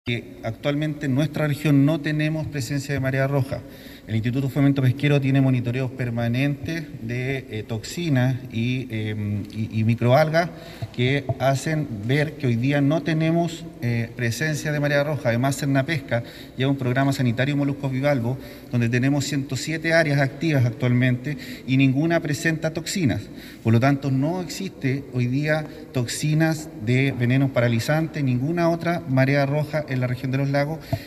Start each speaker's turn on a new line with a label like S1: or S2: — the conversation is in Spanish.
S1: que actualmente en nuestra región no tenemos presencia de marea roja. El Instituto de Fomento Pesquero tiene monitoreos permanentes de toxinas y microalgas que hacen ver que hoy día no tenemos presencia de marea roja. Además, Cernapesca lleva un programa sanitario moluscos bivalvos donde tenemos 107 áreas activas actualmente y ninguna presenta toxinas. Por lo tanto, no existe hoy día toxinas de venenos paralizantes, ninguna otra marea roja en la región de los lagos.